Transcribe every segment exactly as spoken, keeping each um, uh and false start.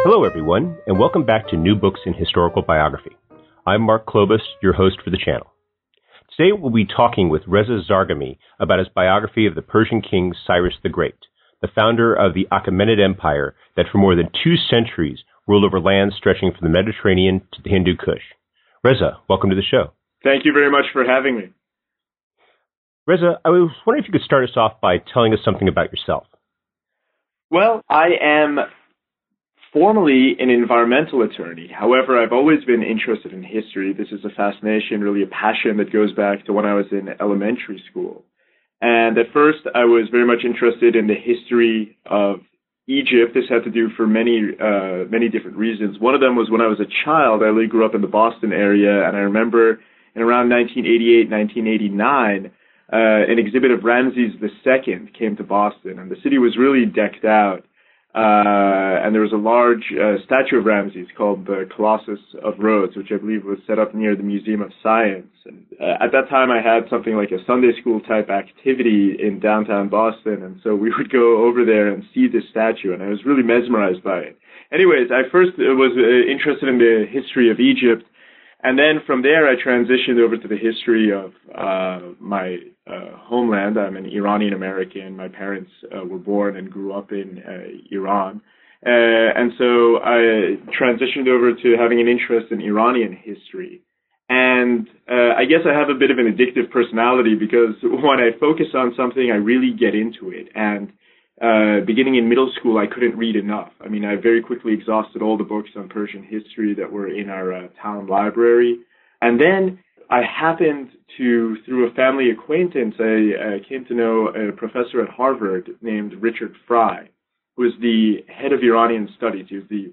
Hello, everyone, and welcome back to New Books in Historical Biography. I'm Mark Klobus, your host for the channel. Today, we'll be talking with Reza Zarghami about his biography of the Persian king Cyrus the Great, the founder of the Achaemenid Empire that for more than two centuries ruled over lands stretching from the Mediterranean to the Hindu Kush. Reza, welcome to the show. Thank you very much for having me. Reza, I was wondering if you could start us off by telling us something about yourself. Well, I am formally an environmental attorney. However, I've always been interested in history. This is a fascination, really a passion that goes back to when I was in elementary school. And at first, I was very much interested in the history of Egypt. This had to do for many, uh, many different reasons. One of them was when I was a child, I really grew up in the Boston area, and I remember in around nineteen eighty-eight, nineteen eighty-nine, uh, an exhibit of Ramses the Second came to Boston, and the city was really decked out. Uh, and there was a large uh, statue of Ramses called the Colossus of Rhodes, which I believe was set up near the Museum of Science. And uh, at that time, I had something like a Sunday school type activity in downtown Boston, and so we would go over there and see this statue, and I was really mesmerized by it. Anyways, I first was uh, interested in the history of Egypt, and then from there, I transitioned over to the history of uh, my uh, homeland. I'm an Iranian American. My parents uh, were born and grew up in uh, Iran. Uh, and so I transitioned over to having an interest in Iranian history. And uh, I guess I have a bit of an addictive personality because when I focus on something, I really get into it. And Uh, beginning in middle school, I couldn't read enough. I mean, I very quickly exhausted all the books on Persian history that were in our uh, town library. And then I happened to, through a family acquaintance, I uh, came to know a professor at Harvard named Richard Fry, who is the head of Iranian studies. He was the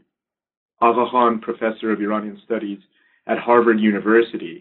Aga Khan Professor of Iranian Studies at Harvard University.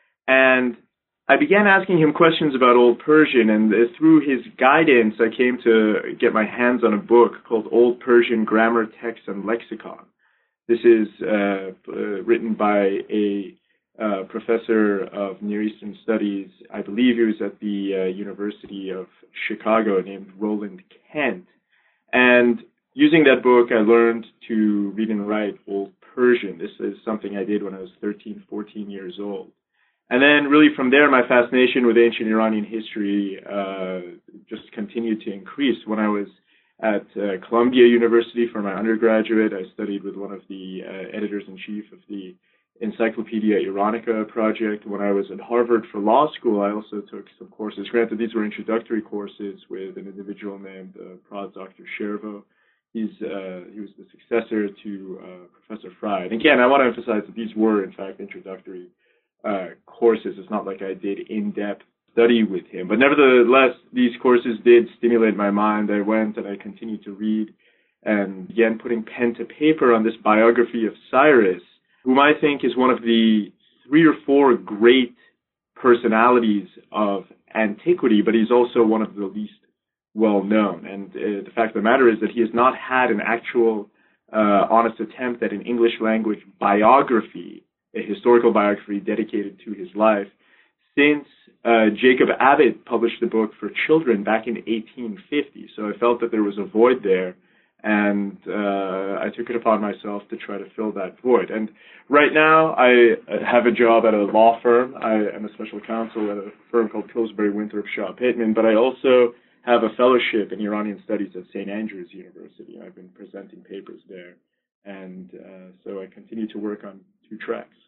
And I began asking him questions about Old Persian, and uh, through his guidance, I came to get my hands on a book called Old Persian Grammar, Text, and Lexicon. This is uh, uh, written by a uh, professor of Near Eastern Studies. I believe he was at the uh, University of Chicago, named Roland Kent. And using that book, I learned to read and write Old Persian. This is something I did when I was thirteen, fourteen years old. And then really from there, my fascination with ancient Iranian history uh, just continued to increase. When I was at uh, Columbia University for my undergraduate, I studied with one of the uh, editors-in-chief of the Encyclopedia Iranica project. When I was at Harvard for law school, I also took some courses. Granted, these were introductory courses with an individual named uh, Prod Doctor Shervo. He's, uh, he was the successor to uh, Professor Fry. And again, I want to emphasize that these were, in fact, introductory Uh, courses. It's not like I did in-depth study with him. But nevertheless, these courses did stimulate my mind. I went and I continued to read and began putting pen to paper on this biography of Cyrus, whom I think is one of the three or four great personalities of antiquity, but he's also one of the least well-known. And uh, the fact of the matter is that he has not had an actual uh, honest attempt at an English language biography, a historical biography dedicated to his life, since uh, Jacob Abbott published the book for children back in eighteen fifty. So I felt that there was a void there, and uh, I took it upon myself to try to fill that void. And right now, I have a job at a law firm. I am a special counsel at a firm called Pillsbury Winthrop Shaw Pittman, but I also have a fellowship in Iranian Studies at Saint Andrews University. I've been presenting papers there, and uh, so I continue to work on two tracks.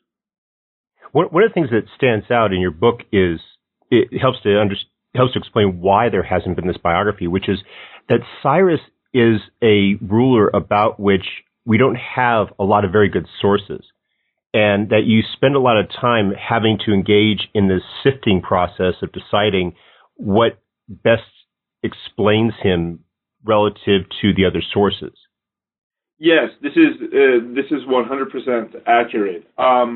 One of the things that stands out in your book is it helps to under, helps to explain why there hasn't been this biography, which is that Cyrus is a ruler about which we don't have a lot of very good sources, and that you spend a lot of time having to engage in this sifting process of deciding what best explains him relative to the other sources. Yes, this is uh, this is one hundred percent accurate. Um,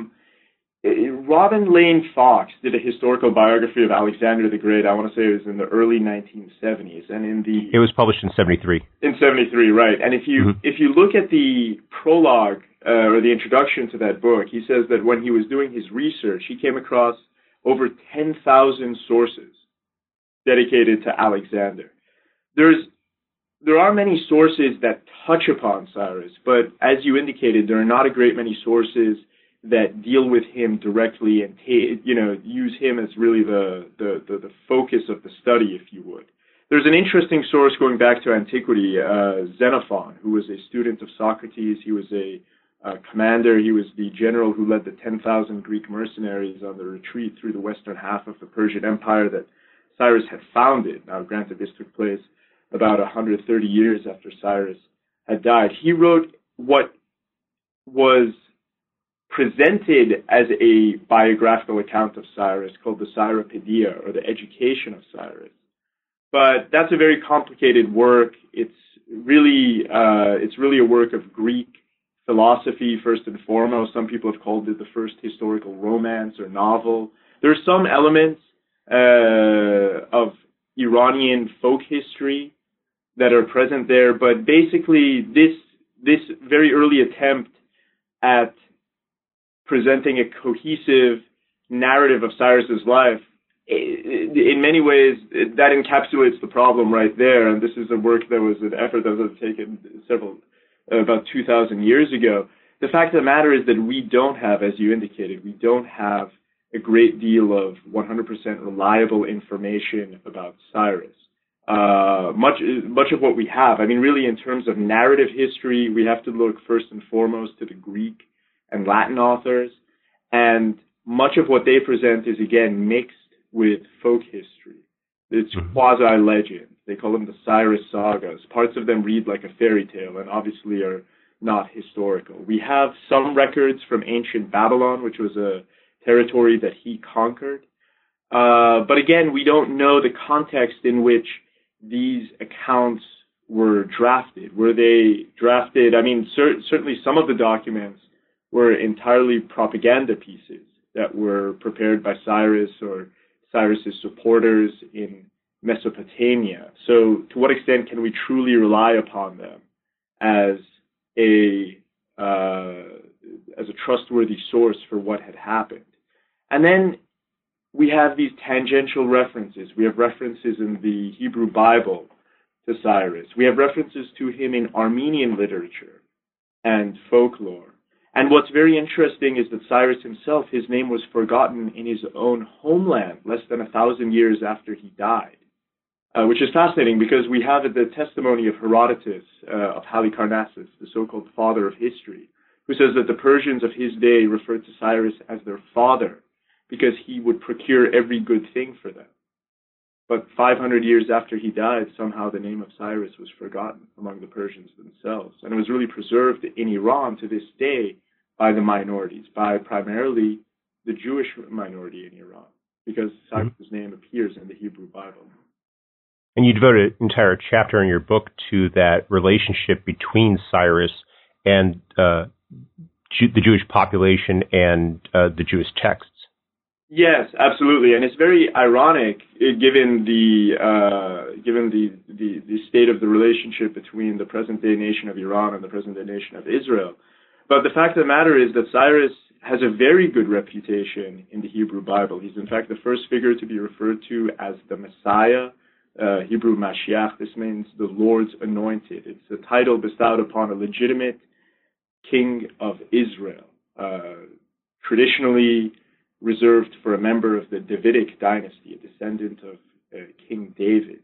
Robin Lane Fox did a historical biography of Alexander the Great. I want to say it was in the early nineteen seventies, and in the it was published in seventy-three. In seventy-three, right? And if you mm-hmm. if you look at the prologue uh, or the introduction to that book, he says that when he was doing his research, he came across over ten thousand sources dedicated to Alexander. There's there are many sources that touch upon Cyrus, but as you indicated, there are not a great many sources that deal with him directly and ta- you know use him as really the, the, the, the focus of the study, if you would. There's an interesting source going back to antiquity, uh, Xenophon, who was a student of Socrates. He was a uh, commander. He was the general who led the ten thousand Greek mercenaries on the retreat through the western half of the Persian Empire that Cyrus had founded. Now, granted, this took place about one hundred thirty years after Cyrus had died. He wrote what was presented as a biographical account of Cyrus called the Cyropaedia, or the Education of Cyrus. But that's a very complicated work. It's really, uh, it's really a work of Greek philosophy, first and foremost. Some people have called it the first historical romance or novel. There are some elements uh, of Iranian folk history that are present there, but basically this this very early attempt at presenting a cohesive narrative of Cyrus's life, in many ways, that encapsulates the problem right there. And this is a work that was an effort that was undertaken several, about two thousand years ago. The fact of the matter is that we don't have, as you indicated, we don't have a great deal of one hundred percent reliable information about Cyrus. Uh, much, much of what we have, I mean, really in terms of narrative history, we have to look first and foremost to the Greek and Latin authors. And much of what they present is, again, mixed with folk history. It's quasi-legend. They call them the Cyrus sagas. Parts of them read like a fairy tale and obviously are not historical. We have some records from ancient Babylon, which was a territory that he conquered. Uh, but again, we don't know the context in which these accounts were drafted. Were they drafted? I mean, cer- certainly some of the documents were entirely propaganda pieces that were prepared by Cyrus or Cyrus's supporters in Mesopotamia. So to what extent can we truly rely upon them as a uh, as a trustworthy source for what had happened? And then we have these tangential references. We have references in the Hebrew Bible to Cyrus. We have references to him in Armenian literature and folklore. And what's very interesting is that Cyrus himself, his name was forgotten in his own homeland less than a thousand years after he died, uh, which is fascinating because we have the testimony of Herodotus, uh, of Halicarnassus, the so-called father of history, who says that the Persians of his day referred to Cyrus as their father because he would procure every good thing for them. But five hundred years after he died, somehow the name of Cyrus was forgotten among the Persians themselves. And it was really preserved in Iran to this day by the minorities, by primarily the Jewish minority in Iran, because Cyrus's mm-hmm. name appears in the Hebrew Bible. And you devote an entire chapter in your book to that relationship between Cyrus and uh, Jew- the Jewish population and uh, the Jewish texts. Yes, absolutely, and it's very ironic uh, given the uh, given the, the the state of the relationship between the present-day nation of Iran and the present-day nation of Israel. But the fact of the matter is that Cyrus has a very good reputation in the Hebrew Bible. He's in fact the first figure to be referred to as the Messiah, uh, Hebrew Mashiach. This means the Lord's anointed. It's a title bestowed upon a legitimate king of Israel, uh, traditionally reserved for a member of the Davidic dynasty, a descendant of uh, King David.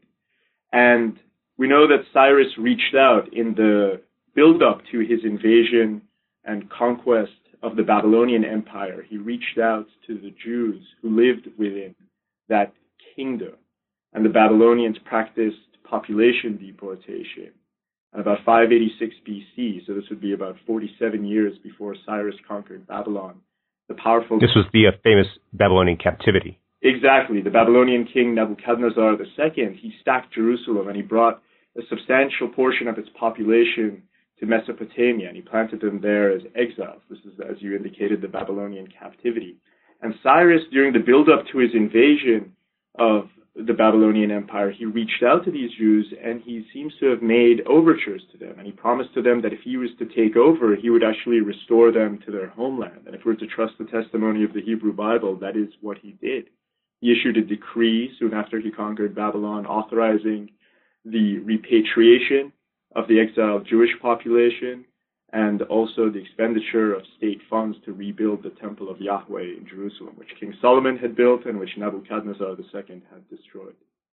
And we know that Cyrus reached out in the build-up to his invasion and conquest of the Babylonian Empire. He reached out to the Jews who lived within that kingdom. And the Babylonians practiced population deportation at about five eighty-six B C, so this would be about forty-seven years before Cyrus conquered Babylon. The powerful. This was the uh, famous Babylonian captivity. Exactly. The Babylonian king Nebuchadnezzar the Second, he sacked Jerusalem and he brought a substantial portion of its population to Mesopotamia, and he planted them there as exiles. This is, as you indicated, the Babylonian captivity. And Cyrus, during the build-up to his invasion of the Babylonian Empire, he reached out to these Jews, and he seems to have made overtures to them, and he promised to them that if he was to take over, he would actually restore them to their homeland. And if we're to trust the testimony of the Hebrew Bible, that is what he did. He issued a decree soon after he conquered Babylon, authorizing the repatriation of the exiled Jewish population, and also the expenditure of state funds to rebuild the Temple of Yahweh in Jerusalem, which King Solomon had built and which Nebuchadnezzar the Second had destroyed.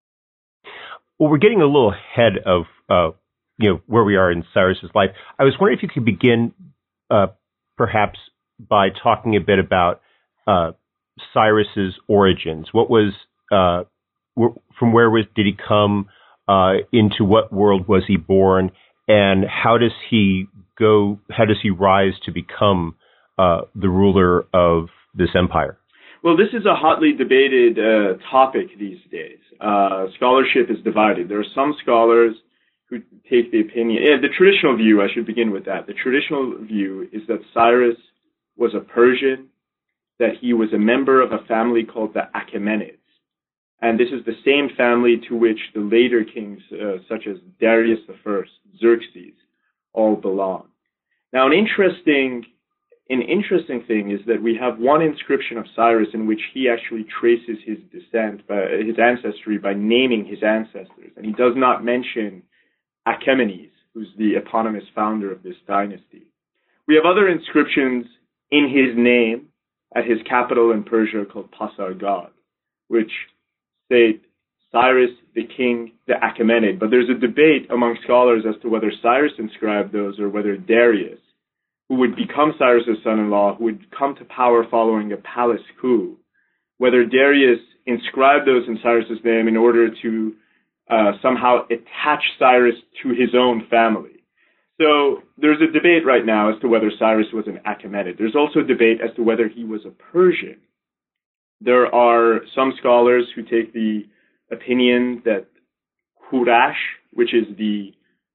Well, we're getting a little ahead of uh, you know where we are in Cyrus's life. I was wondering if you could begin uh, perhaps by talking a bit about uh, Cyrus's origins. What was uh, from where was did he come? Uh, into what world was he born, and how does he go? How does he rise to become uh, the ruler of this empire? Well, this is a hotly debated uh, topic these days. Uh, scholarship is divided. There are some scholars who take the opinion. Yeah, the traditional view, I should begin with that. The traditional view is that Cyrus was a Persian, that he was a member of a family called the Achaemenids. And this is the same family to which the later kings, uh, such as Darius the First, Xerxes, all belong. Now, an interesting, an interesting thing is that we have one inscription of Cyrus in which he actually traces his descent, by, his ancestry, by naming his ancestors. And he does not mention Achaemenes, who's the eponymous founder of this dynasty. We have other inscriptions in his name at his capital in Persia called Pasargad, which state Cyrus the king, the Achaemenid. But there's a debate among scholars as to whether Cyrus inscribed those or whether Darius, who would become Cyrus's son-in-law, who would come to power following a palace coup, whether Darius inscribed those in Cyrus's name in order to uh, somehow attach Cyrus to his own family. So there's a debate right now as to whether Cyrus was an Achaemenid. There's also a debate as to whether he was a Persian. There are some scholars who take the opinion that Kurash, which is the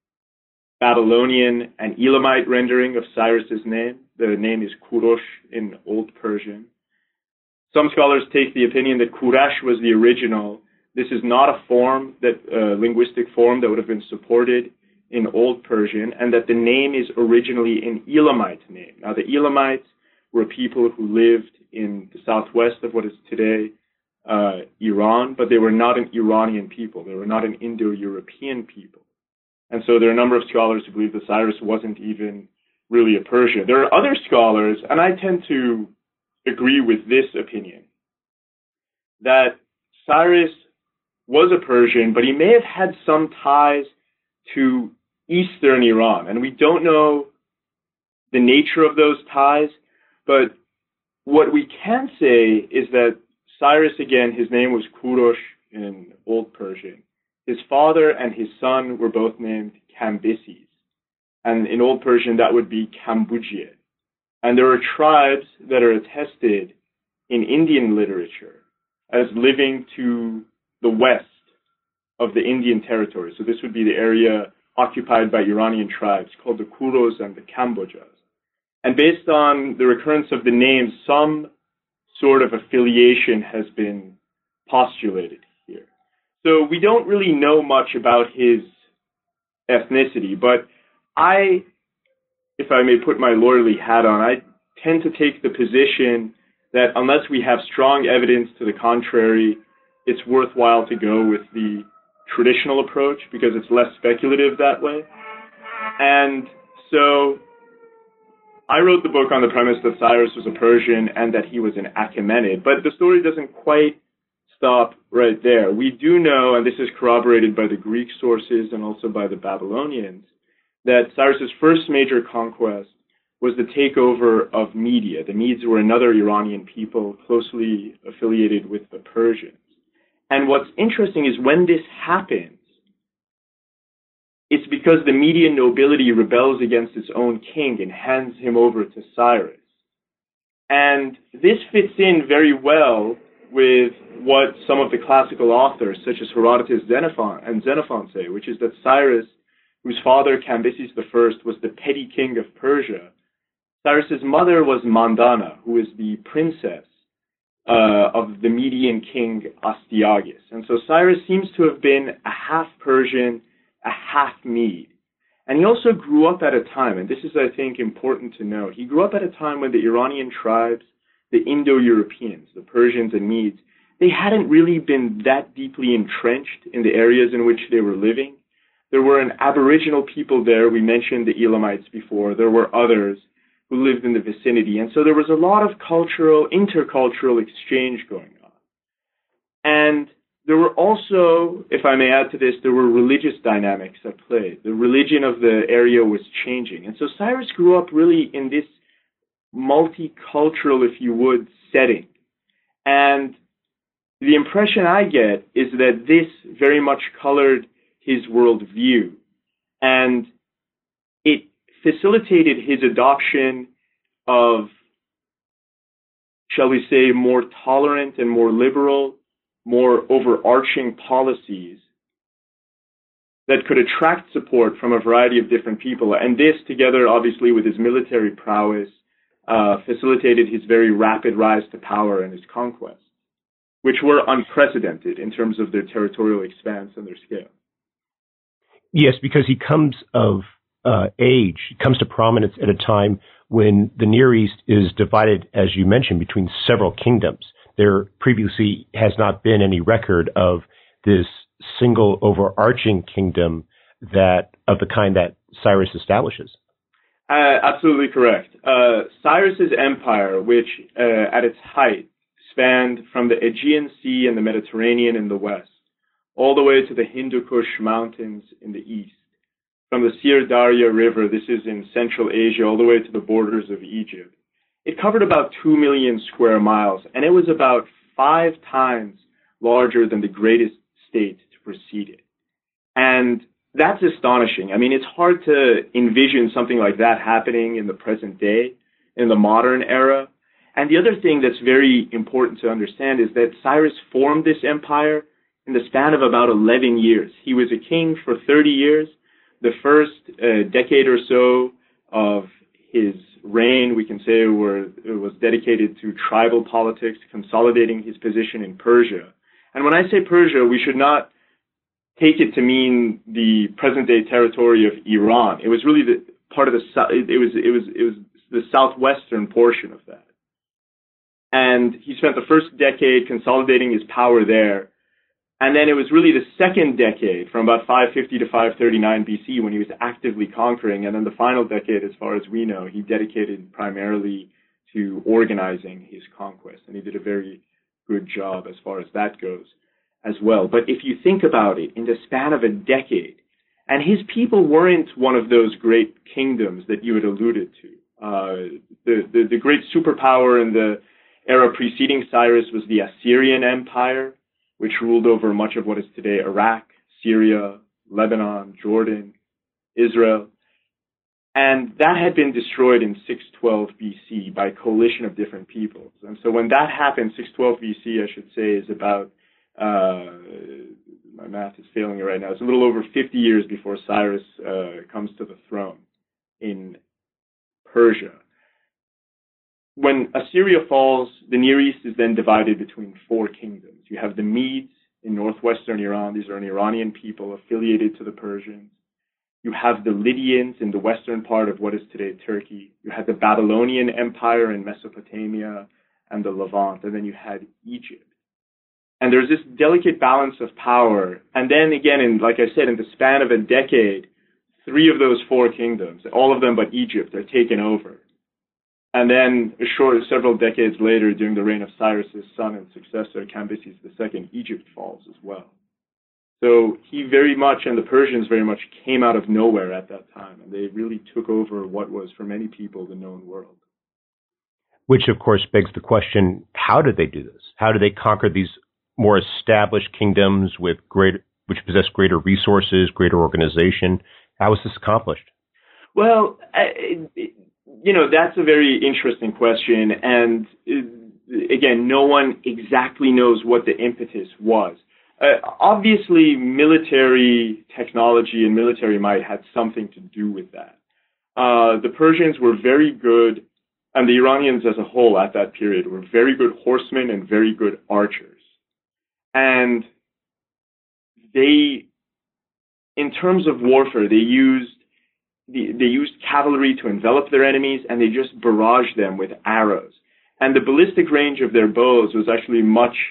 Babylonian and Elamite rendering of Cyrus's name, the name is Kurosh in Old Persian. Some scholars take the opinion that Kurash was the original. This is not a form, that uh, linguistic form that would have been supported in Old Persian, and that the name is originally an Elamite name. Now, the Elamites were people who lived in the southwest of what is today uh, Iran, but they were not an Iranian people. They were not an Indo-European people. And so there are a number of scholars who believe that Cyrus wasn't even really a Persian. There are other scholars, and I tend to agree with this opinion, that Cyrus was a Persian, but he may have had some ties to Eastern Iran. And we don't know the nature of those ties, but what we can say is that Cyrus, again, his name was Kurosh in Old Persian. His father and his son were both named Cambyses. And in Old Persian, that would be Cambodia. And there are tribes that are attested in Indian literature as living to the west of the Indian territory. So this would be the area occupied by Iranian tribes called the Kuros and the Kambojas. And based on the recurrence of the names, some sort of affiliation has been postulated here. So we don't really know much about his ethnicity, but I, if I may put my lawyerly hat on, I tend to take the position that unless we have strong evidence to the contrary, it's worthwhile to go with the traditional approach because it's less speculative that way. And so I wrote the book on the premise that Cyrus was a Persian and that he was an Achaemenid, but the story doesn't quite stop right there. We do know, and this is corroborated by the Greek sources and also by the Babylonians, that Cyrus's first major conquest was the takeover of Media. The Medes were another Iranian people closely affiliated with the Persians. And what's interesting is when this happens, it's because the Median nobility rebels against its own king and hands him over to Cyrus. And this fits in very well with what some of the classical authors, such as Herodotus Xenophon, and Xenophon say, which is that Cyrus, whose father Cambyses the First was the petty king of Persia, Cyrus's mother was Mandana, who is the princess uh, of the Median king Astyages. And so Cyrus seems to have been a half Persian, a half Mede. And he also grew up at a time, and this is, I think, important to note, he grew up at a time when the Iranian tribes, the Indo-Europeans, the Persians and Medes, they hadn't really been that deeply entrenched in the areas in which they were living. There were an Aboriginal people there. We mentioned the Elamites before. There were others who lived in the vicinity. And so there was a lot of cultural, intercultural exchange going on. And there were also, if I may add to this, there were religious dynamics at play. The religion of the area was changing. And so Cyrus grew up really in this multicultural, if you would, setting. And the impression I get is that this very much colored his worldview. And it facilitated his adoption of, shall we say, more tolerant and more liberal, more overarching policies that could attract support from a variety of different people. And this, together, obviously, with his military prowess, uh, facilitated his very rapid rise to power and his conquests, which were unprecedented in terms of their territorial expanse and their scale. Yes, because he comes of uh, age, he comes to prominence at a time when the Near East is divided, as you mentioned, between several kingdoms. There previously has not been any record of this single overarching kingdom that of the kind that Cyrus establishes. Uh, absolutely correct. Uh, Cyrus's empire, which uh, at its height spanned from the Aegean Sea and the Mediterranean in the west, all the way to the Hindu Kush mountains in the east, from the Sir Darya River, this is in Central Asia, all the way to the borders of Egypt. It covered about two million square miles, and it was about five times larger than the greatest state to precede it. And that's astonishing. I mean, it's hard to envision something like that happening in the present day, in the modern era. And the other thing that's very important to understand is that Cyrus formed this empire in the span of about eleven years. He was a king for thirty years. The first uh, decade or so of his reign, we can say, were, was dedicated to tribal politics, consolidating his position in Persia. And when I say Persia, we should not take it to mean the present-day territory of Iran. It was really the part of the it was it was it was the southwestern portion of that. And he spent the first decade consolidating his power there. And then it was really the second decade, from about five fifty to five thirty-nine B C, when he was actively conquering. And then the final decade, as far as we know, he dedicated primarily to organizing his conquest. And he did a very good job as far as that goes as well. But if you think about it, in the span of a decade, and his people weren't one of those great kingdoms that you had alluded to. Uh, the, the, the great superpower in the era preceding Cyrus was the Assyrian Empire, which ruled over much of what is today Iraq, Syria, Lebanon, Jordan, Israel. And that had been destroyed in six twelve B C by a coalition of different peoples. And so when that happened, six twelve B C, I should say, is about, uh, my math is failing me right now, it's a little over fifty years before Cyrus uh, comes to the throne in Persia. When Assyria falls, the Near East is then divided between four kingdoms. You have the Medes in northwestern Iran. These are an Iranian people affiliated to the Persians. You have the Lydians in the western part of what is today Turkey. You had the Babylonian Empire in Mesopotamia and the Levant. And then you had Egypt. And there's this delicate balance of power. And then again, in, like I said, in the span of a decade, three of those four kingdoms, all of them but Egypt, are taken over. And then a short, several decades later, during the reign of Cyrus's son and successor, Cambyses the Second, Egypt falls as well. So he very much, and the Persians very much, came out of nowhere at that time, and they really took over what was, for many people, the known world. Which, of course, begs the question, how did they do this? How did they conquer these more established kingdoms with great, which possess greater resources, greater organization? How was this accomplished? Well, it, it, you know, that's a very interesting question. And uh, again, no one exactly knows what the impetus was. Uh, obviously, military technology and military might had something to do with that. Uh, the Persians were very good, and the Iranians as a whole at that period were very good horsemen and very good archers. And they, in terms of warfare, they used They used cavalry to envelop their enemies, and they just barraged them with arrows. And the ballistic range of their bows was actually much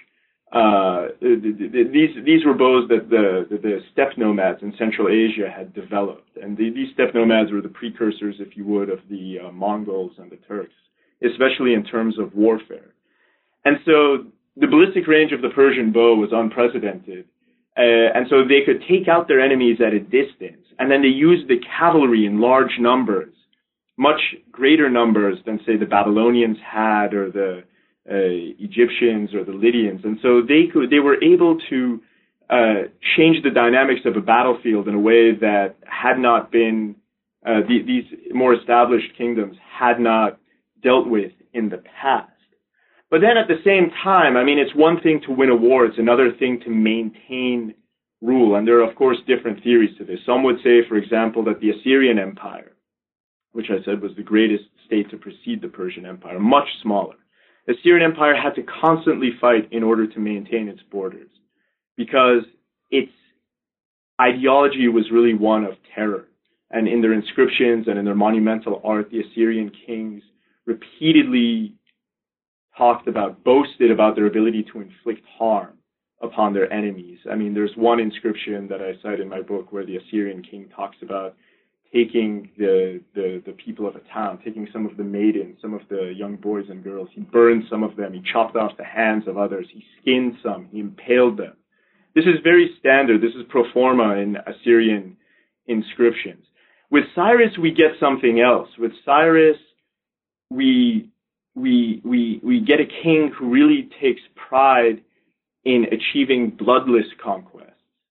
Uh, these these were bows that the, the, the steppe nomads in Central Asia had developed, and the, these steppe nomads were the precursors, if you would, of the uh, Mongols and the Turks, especially in terms of warfare. And so the ballistic range of the Persian bow was unprecedented, uh, and so they could take out their enemies at a distance, and then they used the cavalry in large numbers, much greater numbers than, say, the Babylonians had, or the Uh, Egyptians or the Lydians, and so they could they were able to uh, change the dynamics of a battlefield in a way that had not been uh, the, these more established kingdoms had not dealt with in the past. But then at the same time, I mean, it's one thing to win a war; it's another thing to maintain rule. And there are, of course, different theories to this. Some would say, for example, that the Assyrian Empire, which I said was the greatest state to precede the Persian Empire, much smaller. The Assyrian Empire had to constantly fight in order to maintain its borders because its ideology was really one of terror. And in their inscriptions and in their monumental art, the Assyrian kings repeatedly talked about, boasted about their ability to inflict harm upon their enemies. I mean, there's one inscription that I cite in my book where the Assyrian king talks about taking the, the, the people of a town, taking some of the maidens, some of the young boys and girls. He burned some of them. He chopped off the hands of others. He skinned some. He impaled them. This is very standard. This is pro forma in Assyrian inscriptions. With Cyrus, we get something else. With Cyrus, we, we, we, we get a king who really takes pride in achieving bloodless conquest.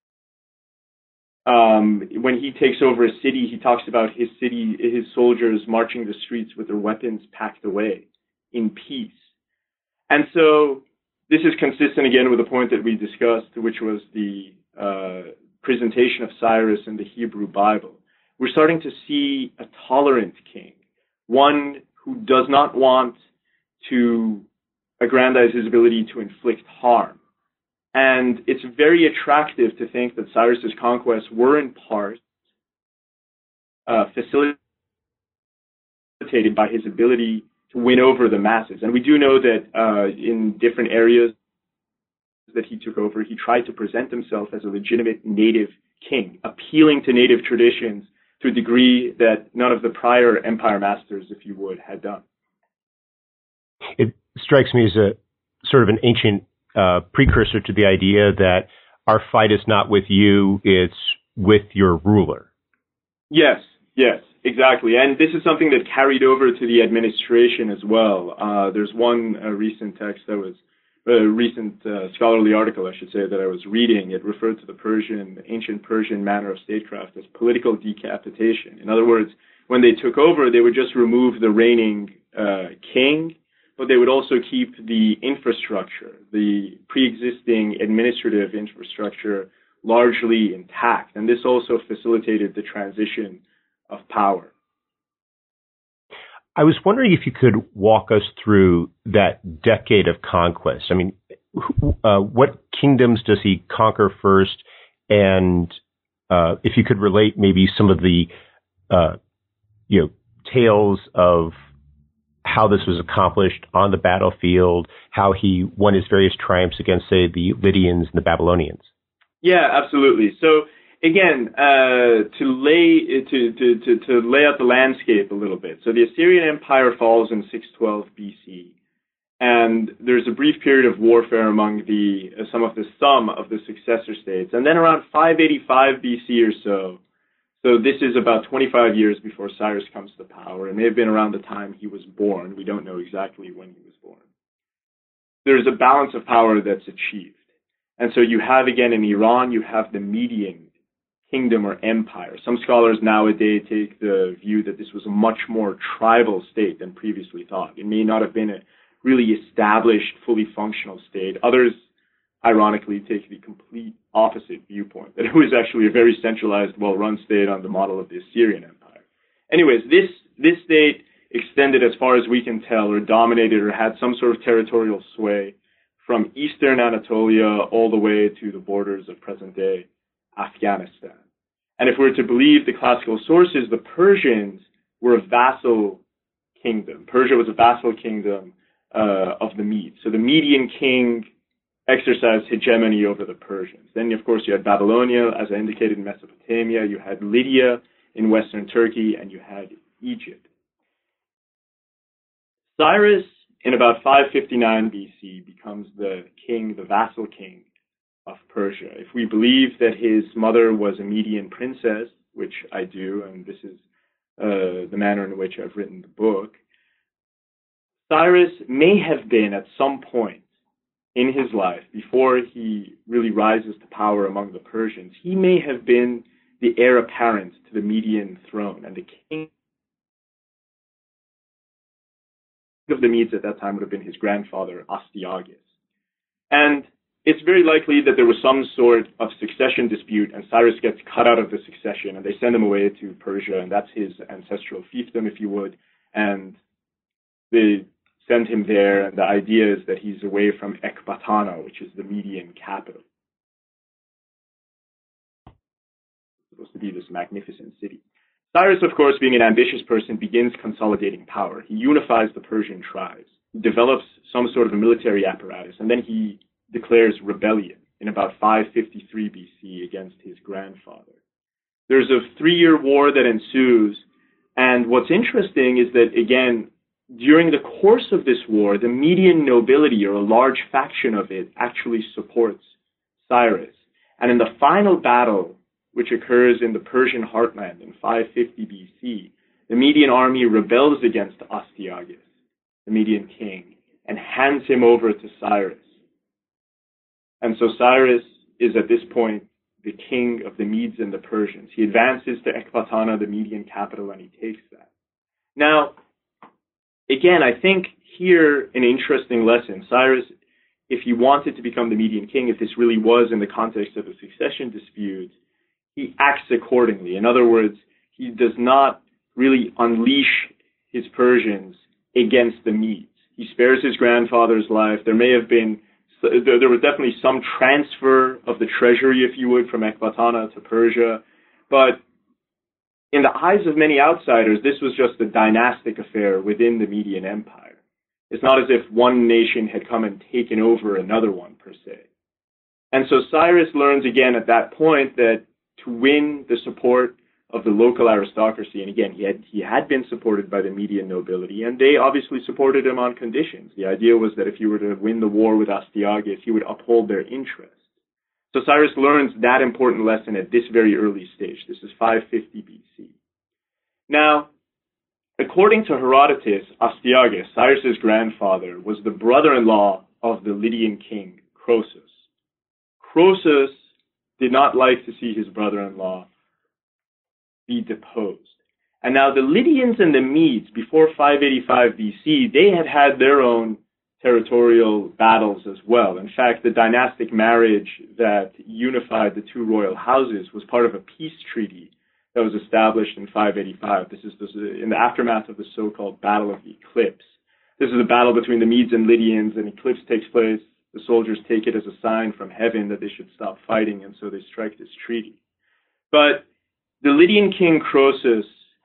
Um, when he takes over a city, he talks about his city, his soldiers marching the streets with their weapons packed away in peace. And so this is consistent again with the point that we discussed, which was the uh, presentation of Cyrus in the Hebrew Bible. We're starting to see a tolerant king, one who does not want to aggrandize his ability to inflict harm. And it's very attractive to think that Cyrus's conquests were in part uh, facilitated by his ability to win over the masses. And we do know that uh, in different areas that he took over, he tried to present himself as a legitimate native king, appealing to native traditions to a degree that none of the prior empire masters, if you would, had done. It strikes me as a sort of an ancient Uh, precursor to the idea that our fight is not with you, it's with your ruler. Yes, yes, exactly. And this is something that carried over to the administration as well. Uh, there's one uh, recent text that was, a recent uh, scholarly article, I should say, that I was reading. It referred to the Persian, ancient Persian manner of statecraft as political decapitation. In other words, when they took over, they would just remove the reigning uh, king, but they would also keep the infrastructure, the pre-existing administrative infrastructure, largely intact. And this also facilitated the transition of power. I was wondering if you could walk us through that decade of conquest. I mean, uh, what kingdoms does he conquer first? And uh, if you could relate maybe some of the, uh, you know, tales of how this was accomplished on the battlefield, how he won his various triumphs against, say, the Lydians and the Babylonians. Yeah, absolutely. So again, uh, to lay to, to to to lay out the landscape a little bit. So the Assyrian Empire falls in six twelve B C, and there's a brief period of warfare among the uh, some of the some of the successor states, and then around five eighty-five B C or so. So this is about twenty-five years before Cyrus comes to power. It may have been around the time he was born. We don't know exactly when he was born. There's a balance of power that's achieved. And so you have, again, in Iran, you have the Median kingdom or empire. Some scholars nowadays take the view that this was a much more tribal state than previously thought. It may not have been a really established, fully functional state. Others, ironically, take the complete opposite viewpoint, that it was actually a very centralized, well-run state on the model of the Assyrian Empire. Anyways, this this state extended, as far as we can tell, or dominated or had some sort of territorial sway from eastern Anatolia all the way to the borders of present-day Afghanistan. And if we're to believe the classical sources, the Persians were a vassal kingdom. Persia was a vassal kingdom uh, of the Medes. So the Median king exercised hegemony over the Persians. Then, of course, you had Babylonia, as I indicated, in Mesopotamia. You had Lydia in western Turkey, and you had Egypt. Cyrus, in about five fifty-nine B C, becomes the king, the vassal king of Persia. If we believe that his mother was a Median princess, which I do, and this is uh, the manner in which I've written the book, Cyrus may have been at some point in his life, before he really rises to power among the Persians, he may have been the heir apparent to the Median throne, and the king of the Medes at that time would have been his grandfather, Astyages. And it's very likely that there was some sort of succession dispute, and Cyrus gets cut out of the succession, and they send him away to Persia, and that's his ancestral fiefdom, if you would, and they send him there, and the idea is that he's away from Ecbatana, which is the Median capital. It's supposed to be this magnificent city. Cyrus, of course, being an ambitious person, begins consolidating power. He unifies the Persian tribes, he develops some sort of a military apparatus, and then he declares rebellion in about five fifty-three B C against his grandfather. There's a three-year war that ensues, and what's interesting is that, again, during the course of this war, the Median nobility, or a large faction of it, actually supports Cyrus. And in the final battle, which occurs in the Persian heartland in five fifty B C, the Median army rebels against Astyages, the Median king, and hands him over to Cyrus. And so Cyrus is at this point the king of the Medes and the Persians. He advances to Ecbatana, the Median capital, and he takes that. Now, again, I think here an interesting lesson. Cyrus, if he wanted to become the Median king, if this really was in the context of a succession dispute, he acts accordingly. In other words, he does not really unleash his Persians against the Medes. He spares his grandfather's life. There may have been, there was definitely some transfer of the treasury, if you would, from Ecbatana to Persia, but in the eyes of many outsiders, this was just a dynastic affair within the Median Empire. It's not as if one nation had come and taken over another one, per se. And so Cyrus learns again at that point that to win the support of the local aristocracy, and again, he had, he had been supported by the Median nobility, and they obviously supported him on conditions. The idea was that if you were to win the war with Astyages, he would uphold their interests. So Cyrus learns that important lesson at this very early stage. This is five fifty B C. Now, according to Herodotus, Astyages, Cyrus's grandfather, was the brother-in-law of the Lydian king, Croesus. Croesus did not like to see his brother-in-law be deposed. And now the Lydians and the Medes, before five eighty-five B C, they had had their own territorial battles as well. In fact, the dynastic marriage that unified the two royal houses was part of a peace treaty that was established in five eighty-five. This is, this is in the aftermath of the so-called Battle of the Eclipse. This is a battle between the Medes and Lydians. An eclipse takes place. The soldiers take it as a sign from heaven that they should stop fighting, and so they strike this treaty. But the Lydian king Croesus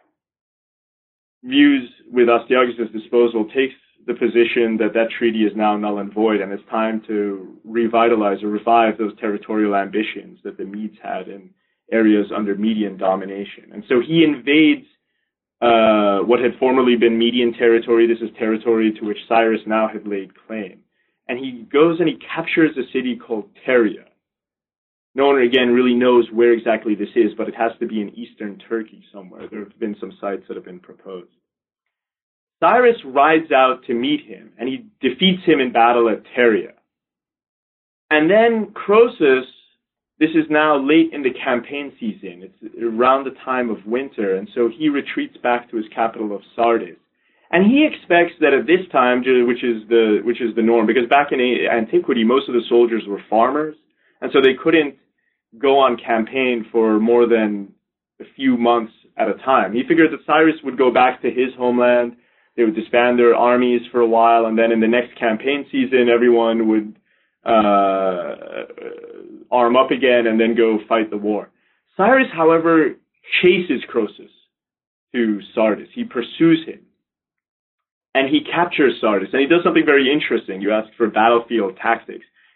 views, with Astyages' disposal, takes the position that that treaty is now null and void, and it's time to revitalize or revive those territorial ambitions that the Medes had in areas under Median domination. And so he invades uh, what had formerly been Median territory. This is territory to which Cyrus now had laid claim. And he goes and he captures a city called Teria. No one, again, really knows where exactly this is, but it has to be in eastern Turkey somewhere. There have been some sites that have been proposed. Cyrus rides out to meet him, and he defeats him in battle at Teria. And then Croesus, this is now late in the campaign season. It's around the time of winter, and so he retreats back to his capital of Sardis. And he expects that at this time, which is the which is the norm, because back in antiquity, most of the soldiers were farmers, and so they couldn't go on campaign for more than a few months at a time. He figured that Cyrus would go back to his homeland, they would disband their armies for a while, and then in the next campaign season, everyone would uh, arm up again and then go fight the war. Cyrus, however, chases Croesus to Sardis. He pursues him, and he captures Sardis, and he does something very interesting. You asked for battlefield tactics.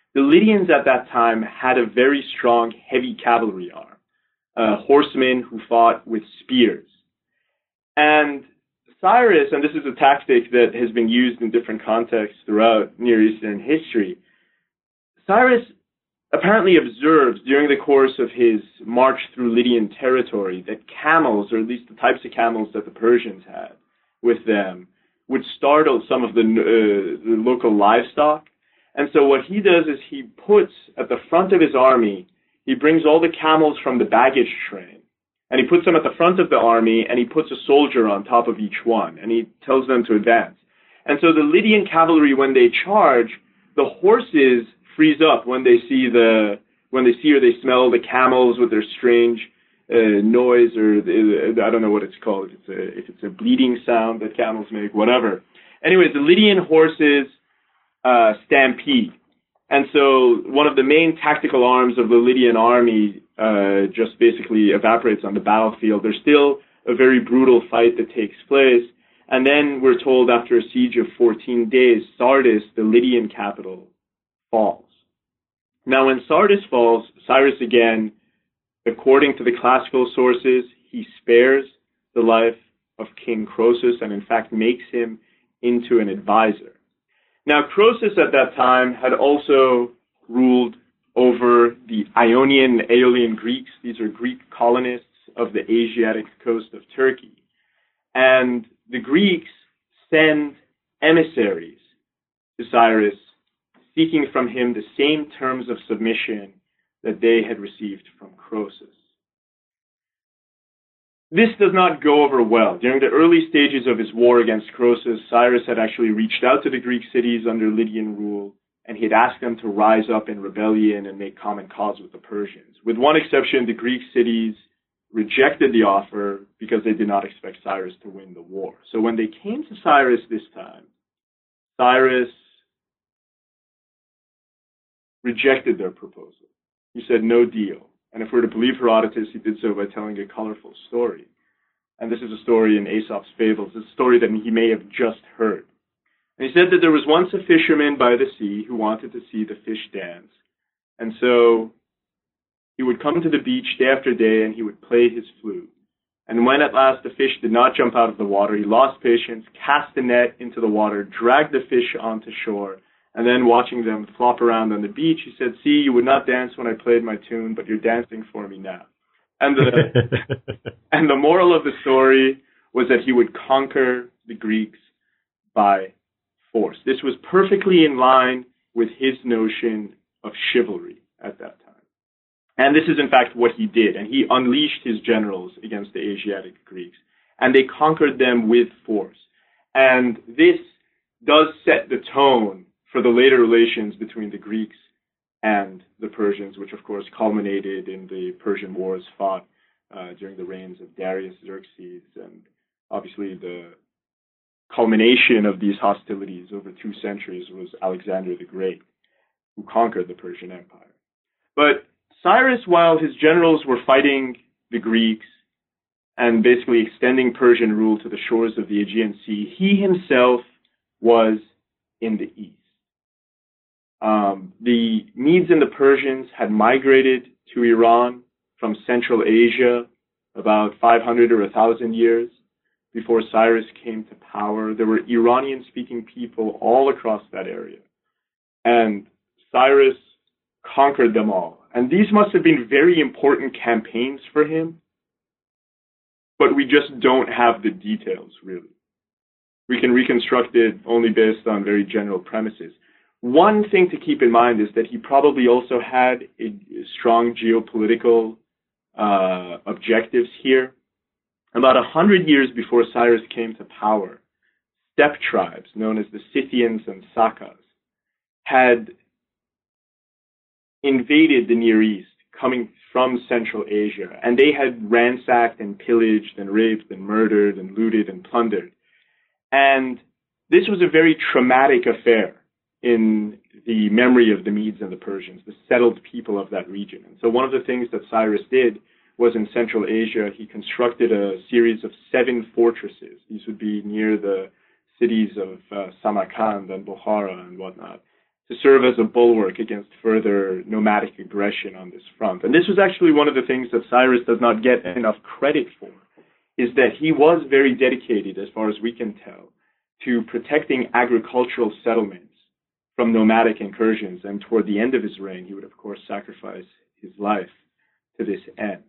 The Lydians at that time had a very strong heavy cavalry arm, uh, horsemen who fought with spears. And Cyrus, and this is a tactic that has been used in different contexts throughout Near Eastern history, Cyrus apparently observed during the course of his march through Lydian territory that camels, or at least the types of camels that the Persians had with them, would startle some of the, uh, the local livestock. And so what he does is he puts at the front of his army, he brings all the camels from the baggage train, and he puts them at the front of the army, and he puts a soldier on top of each one, and he tells them to advance. And so the Lydian cavalry, when they charge, the horses freeze up when they see the when they see or they smell the camels with their strange uh, noise, or the, I don't know what it's called. If it's a, if it's a bleating sound that camels make, whatever. Anyways, the Lydian horses uh, stampede, and so one of the main tactical arms of the Lydian army uh, just basically evaporates on the battlefield. There's still a very brutal fight that takes place, and then we're told after a siege of fourteen days, Sardis, the Lydian capital, falls. Now, when Sardis falls, Cyrus again, according to the classical sources, he spares the life of King Croesus and in fact makes him into an advisor. Now, Croesus at that time had also ruled over the Ionian and Aeolian Greeks. These are Greek colonists of the Asiatic coast of Turkey. And the Greeks send emissaries to Cyrus, seeking from him the same terms of submission that they had received from Croesus. This does not go over well. During the early stages of his war against Croesus, Cyrus had actually reached out to the Greek cities under Lydian rule, and he had asked them to rise up in rebellion and make common cause with the Persians. With one exception, the Greek cities rejected the offer because they did not expect Cyrus to win the war. So when they came to Cyrus this time, Cyrus rejected their proposal. He said, no deal. And if we're to believe Herodotus, he did so by telling a colorful story. And this is a story in Aesop's Fables, a story that he may have just heard. And he said that there was once a fisherman by the sea who wanted to see the fish dance. And so he would come to the beach day after day and he would play his flute. And when at last the fish did not jump out of the water, he lost patience, cast the net into the water, dragged the fish onto shore, and then watching them flop around on the beach, he said, see, you would not dance when I played my tune, but you're dancing for me now. And the, and the moral of the story was that he would conquer the Greeks by force. This was perfectly in line with his notion of chivalry at that time. And this is, in fact, what he did. And he unleashed his generals against the Asiatic Greeks. And they conquered them with force. And this does set the tone for the later relations between the Greeks and the Persians, which of course culminated in the Persian Wars fought uh, during the reigns of Darius, Xerxes, and obviously the culmination of these hostilities over two centuries was Alexander the Great, who conquered the Persian Empire. But Cyrus, while his generals were fighting the Greeks and basically extending Persian rule to the shores of the Aegean Sea, he himself was in the east. Um, the Medes and the Persians had migrated to Iran from Central Asia about five hundred or one thousand years before Cyrus came to power. There were Iranian-speaking people all across that area. And Cyrus conquered them all. And these must have been very important campaigns for him, but we just don't have the details, really. We can reconstruct it only based on very general premises. One thing to keep in mind is that he probably also had a strong geopolitical uh, objectives here. About a hundred years before Cyrus came to power, steppe tribes known as the Scythians and Sakas had invaded the Near East, coming from Central Asia, and they had ransacked and pillaged and raped and murdered and looted and plundered. And this was a very traumatic affair in the memory of the Medes and the Persians, the settled people of that region. And so one of the things that Cyrus did was in Central Asia, he constructed a series of seven fortresses. These would be near the cities of uh, Samarkand and Bukhara and whatnot, to serve as a bulwark against further nomadic aggression on this front. And this was actually one of the things that Cyrus does not get enough credit for, is that he was very dedicated, as far as we can tell, to protecting agricultural settlements from nomadic incursions. And toward the end of his reign, he would, of course, sacrifice his life to this end.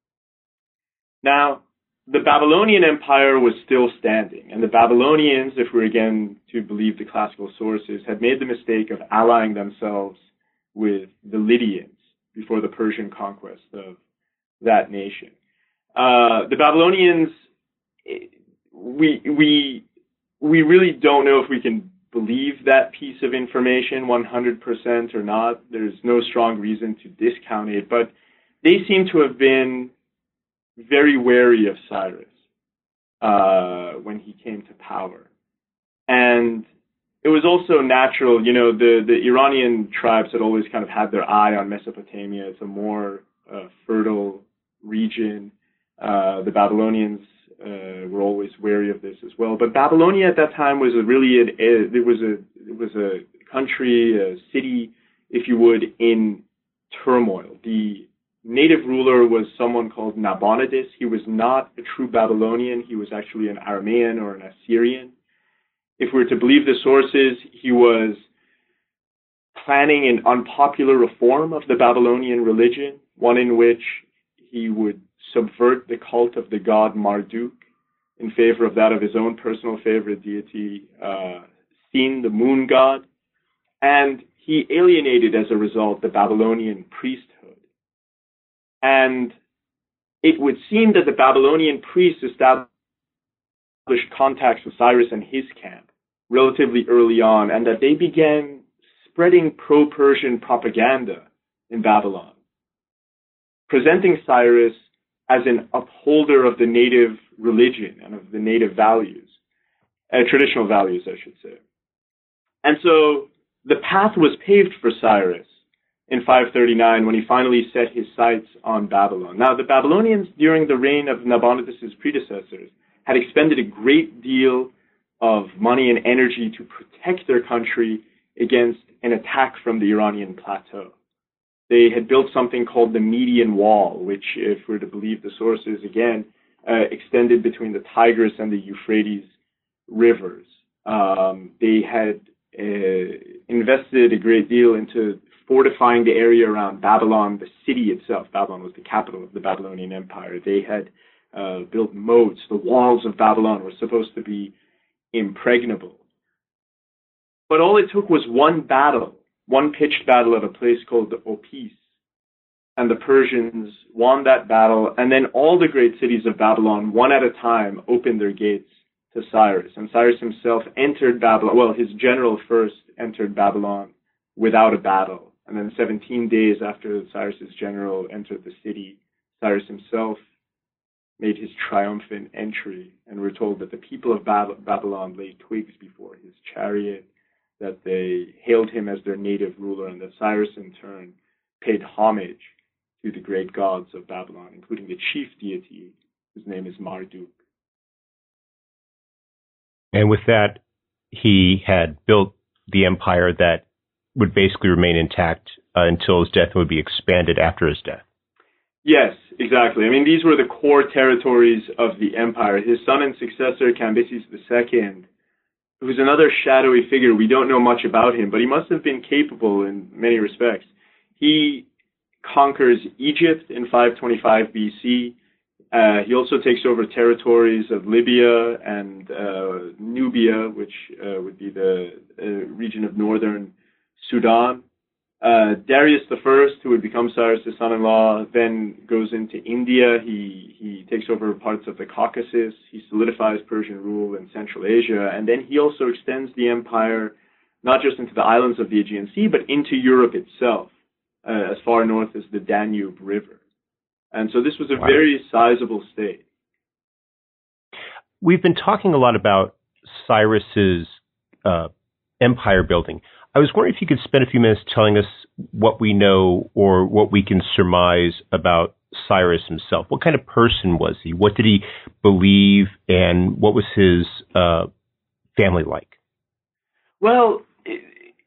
Now, the Babylonian Empire was still standing, and the Babylonians, if we're again to believe the classical sources, had made the mistake of allying themselves with the Lydians before the Persian conquest of that nation. Uh, the Babylonians, we we we really don't know if we can believe that piece of information one hundred percent or not. There's no strong reason to discount it, but they seem to have been very wary of Cyrus uh, when he came to power. And it was also natural, you know, the, the Iranian tribes had always kind of had their eye on Mesopotamia. It's a more uh, fertile region. Uh, the Babylonians uh, were always wary of this as well. But Babylonia at that time was a really, a, a, it was a, it was a country, a city, if you would, in turmoil. The native ruler was someone called Nabonidus. He was not a true Babylonian. He was actually an Aramean or an Assyrian. If we're to believe the sources, he was planning an unpopular reform of the Babylonian religion, one in which he would subvert the cult of the god Marduk in favor of that of his own personal favorite deity, uh, Sin, the moon god. And he alienated, as a result, the Babylonian priesthood. And it would seem that the Babylonian priests established contacts with Cyrus and his camp relatively early on, and that they began spreading pro-Persian propaganda in Babylon, presenting Cyrus as an upholder of the native religion and of the native values, uh, traditional values, I should say. And so the path was paved for Cyrus in five thirty-nine, when he finally set his sights on Babylon. Now, the Babylonians, during the reign of Nabonidus' predecessors, had expended a great deal of money and energy to protect their country against an attack from the Iranian plateau. They had built something called the Median Wall, which, if we're to believe the sources again, uh, extended between the Tigris and the Euphrates rivers. Um, they had uh, invested a great deal into fortifying the area around Babylon, the city itself. Babylon was the capital of the Babylonian Empire. They had uh, built moats. The walls of Babylon were supposed to be impregnable. But all it took was one battle, one pitched battle at a place called the Opis. And the Persians won that battle, and then all the great cities of Babylon, one at a time, opened their gates to Cyrus. And Cyrus himself entered Babylon, well, his general first entered Babylon without a battle. And then seventeen days after Cyrus's general entered the city, Cyrus himself made his triumphant entry. And we're told that the people of Bab- Babylon laid twigs before his chariot, that they hailed him as their native ruler, and that Cyrus in turn paid homage to the great gods of Babylon, including the chief deity, whose name is Marduk. And with that, he had built the empire that would basically remain intact uh, until his death, and would be expanded after his death. Yes, exactly. I mean, these were the core territories of the empire. His son and successor, Cambyses the Second, who's another shadowy figure, we don't know much about him, but he must have been capable in many respects. He conquers Egypt in five twenty-five B C. Uh, he also takes over territories of Libya and uh, Nubia, which uh, would be the uh, region of northern Sudan. Uh, Darius the First, who would become Cyrus' son-in-law, then goes into India. He he takes over parts of the Caucasus. He solidifies Persian rule in Central Asia, and then he also extends the empire not just into the islands of the Aegean Sea, but into Europe itself, uh, as far north as the Danube River. And so this was a wow. very sizable state. We've been talking a lot about Cyrus's uh, empire building. I was wondering if you could spend a few minutes telling us what we know or what we can surmise about Cyrus himself. What kind of person was he? What did he believe, and what was his uh, family like? Well,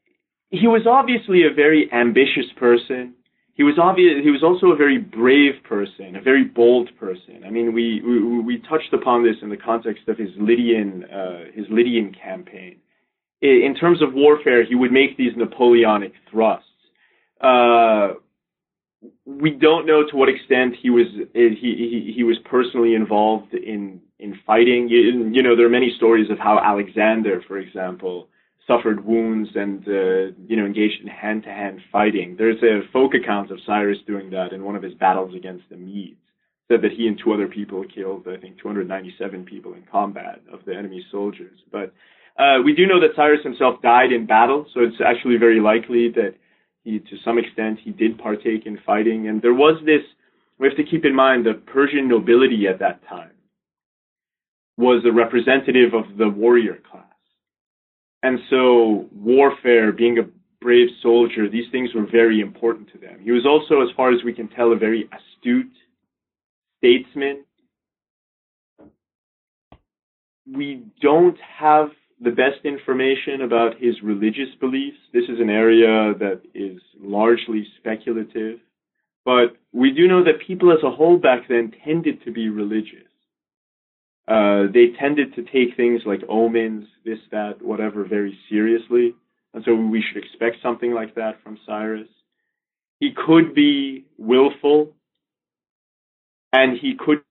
he was obviously a very ambitious person. He was obvious. He was also a very brave person, a very bold person. I mean, we we, we touched upon this in the context of his Lydian uh, his Lydian campaign. In terms of warfare, he would make these Napoleonic thrusts. Uh, we don't know to what extent he was he he, he was personally involved in in fighting. You, you know, there are many stories of how Alexander, for example, suffered wounds and uh, you know engaged in hand-to-hand fighting. There's a folk account of Cyrus doing that in one of his battles against the Medes. Said that he and two other people killed, I think, two hundred ninety-seven people in combat of the enemy soldiers. But uh, we do know that Cyrus himself died in battle, so it's actually very likely that he, to some extent, he did partake in fighting. And there was this, we have to keep in mind, the Persian nobility at that time was a representative of the warrior class. And so warfare, being a brave soldier, these things were very important to them. He was also, as far as we can tell, a very astute statesman. We don't have the best information about his religious beliefs. This is an area that is largely speculative. But we do know that people as a whole back then tended to be religious. Uh, they tended to take things like omens, this, that, whatever, very seriously. And so we should expect something like that from Cyrus. He could be willful, and he could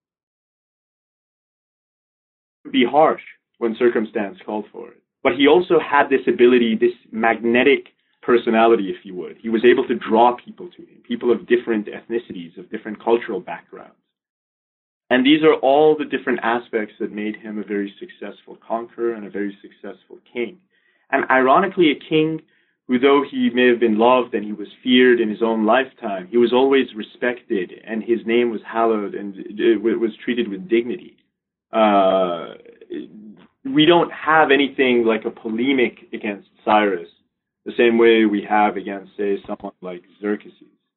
be harsh when circumstance called for it. But he also had this ability, this magnetic personality, if you would. He was able to draw people to him, people of different ethnicities, of different cultural backgrounds. And these are all the different aspects that made him a very successful conqueror and a very successful king. And ironically, a king who, though he may have been loved and he was feared in his own lifetime, he was always respected, and his name was hallowed and it was treated with dignity. Uh, we don't have anything like a polemic against Cyrus the same way we have against, say, someone like Xerxes.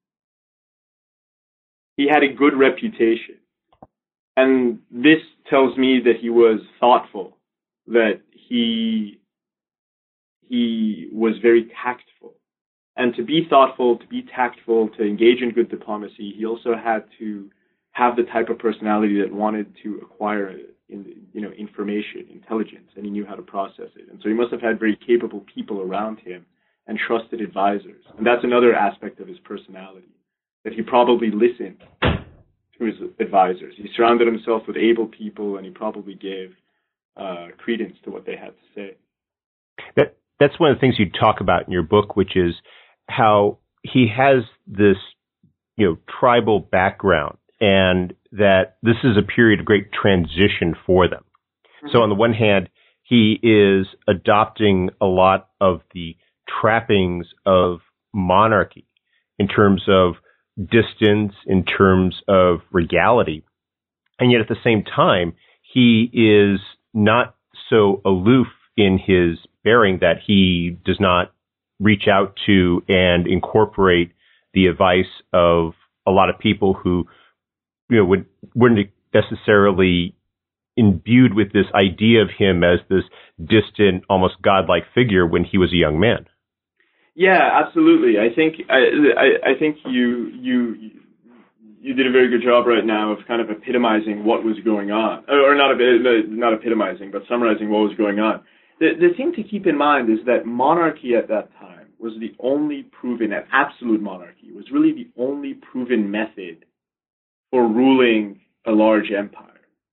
He had a good reputation. And this tells me that he was thoughtful, that he he was very tactful. And to be thoughtful, to be tactful, to engage in good diplomacy, he also had to have the type of personality that wanted to acquire in, you know, information, intelligence, and he knew how to process it. And so he must have had very capable people around him and trusted advisors. And that's another aspect of his personality, that he probably listened to his advisors. He surrounded himself with able people, and he probably gave uh, credence to what they had to say. That that's one of the things you talk about in your book, which is how he has this, you know, tribal background, and that this is a period of great transition for them. Mm-hmm. So on the one hand, he is adopting a lot of the trappings of monarchy in terms of distance, in terms of regality. And yet at the same time, he is not so aloof in his bearing that he does not reach out to and incorporate the advice of a lot of people who, you know, would, wouldn't necessarily imbued with this idea of him as this distant, almost godlike figure when he was a young man. Yeah, absolutely. I think I, I, I think you you you did a very good job right now of kind of epitomizing what was going on, or not a, not epitomizing, but summarizing what was going on. The the thing to keep in mind is that monarchy at that time was the only proven, an absolute monarchy was really the only proven method for ruling a large empire.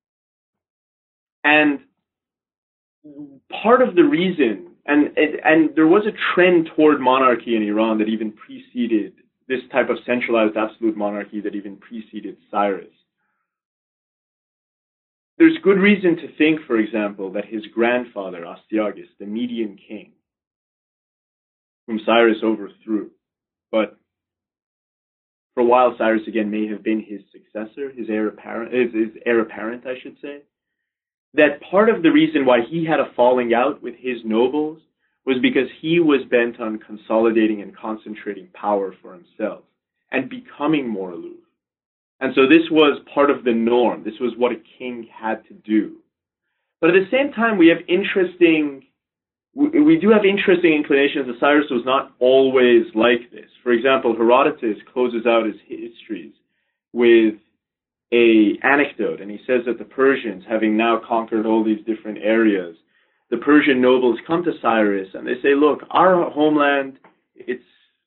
And part of the reason, and, and and there was a trend toward monarchy in Iran that even preceded this type of centralized absolute monarchy that even preceded Cyrus. There's good reason to think, for example, that his grandfather, Astyages, the Median king, whom Cyrus overthrew, but for a while Cyrus again may have been his successor, his heir apparent, his, his heir apparent, I should say, that part of the reason why he had a falling out with his nobles was because he was bent on consolidating and concentrating power for himself and becoming more aloof. And so this was part of the norm. This was what a king had to do. But at the same time, we have interesting, we, we do have interesting inclinations that Cyrus was not always like this. For example, Herodotus closes out his histories with a anecdote, and he says that the Persians, having now conquered all these different areas, the Persian nobles come to Cyrus and they say, look, our homeland, it's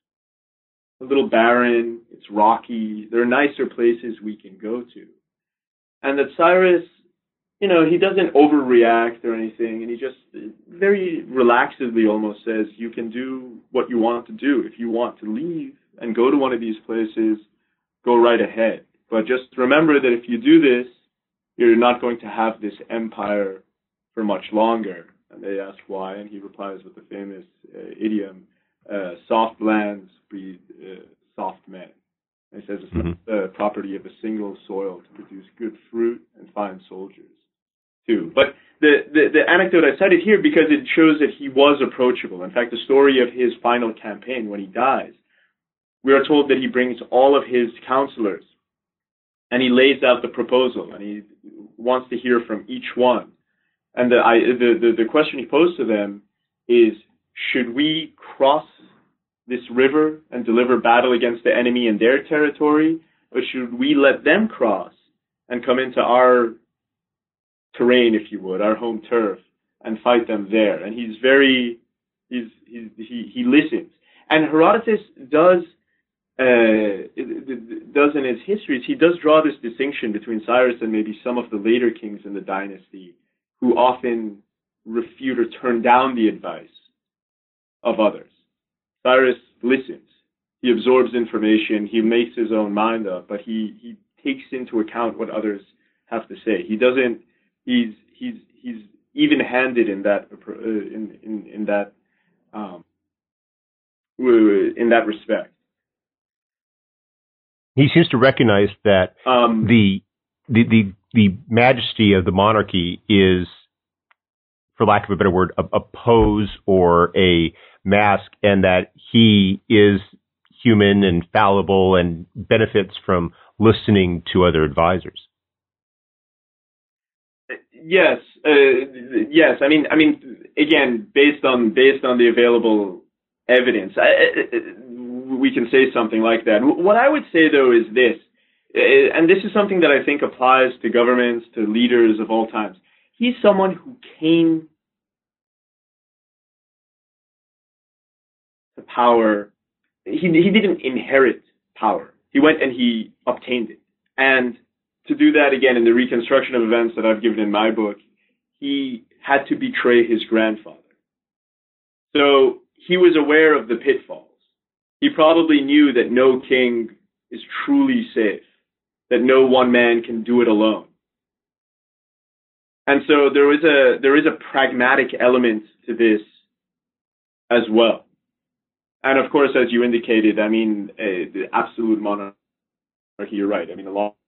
a little barren, it's rocky, there are nicer places we can go to. And that Cyrus, you know, he doesn't overreact or anything, and he just very relaxedly almost says, you can do what you want to do. If you want to leave and go to one of these places, go right ahead. But just remember that if you do this, you're not going to have this empire for much longer. And they ask why, and he replies with the famous uh, idiom, uh, soft lands breed uh, soft men. And he says it's mm-hmm. not the property of a single soil to produce good fruit and fine soldiers, too. But the, the, the anecdote I cited here because it shows that he was approachable. In fact, the story of his final campaign, when he dies, we are told that he brings all of his counselors and he lays out the proposal, and he wants to hear from each one. And the, I, the, the, the question he posed to them is, should we cross this river and deliver battle against the enemy in their territory, or should we let them cross and come into our terrain, if you would, our home turf, and fight them there? And he's very, he's, he's, he, he listens. And Herodotus does Uh, does in his histories, he does draw this distinction between Cyrus and maybe some of the later kings in the dynasty who often refute or turn down the advice of others. Cyrus listens. He absorbs information. He makes his own mind up, but he, he takes into account what others have to say. He doesn't, he's, he's, he's even-handed in that, uh, in, in, in that, um, in that respect. He seems to recognize that um, the, the the the majesty of the monarchy is, for lack of a better word, a, a pose or a mask, and that he is human and fallible and benefits from listening to other advisors. Yes, uh, yes. I mean, I mean, again, based on based on the available evidence, I, I, we can say something like that. What I would say, though, is this, and this is something that I think applies to governments, to leaders of all times. He's someone who came to power. He, he didn't inherit power. He went and he obtained it. And to do that, again, in the reconstruction of events that I've given in my book, he had to betray his grandfather. So he was aware of the pitfalls. He probably knew that no king is truly safe, that no one man can do it alone. And so there is a there is a pragmatic element to this as well. And of course, as you indicated, I mean, uh, the absolute monarchy, you're right. I mean, a lot,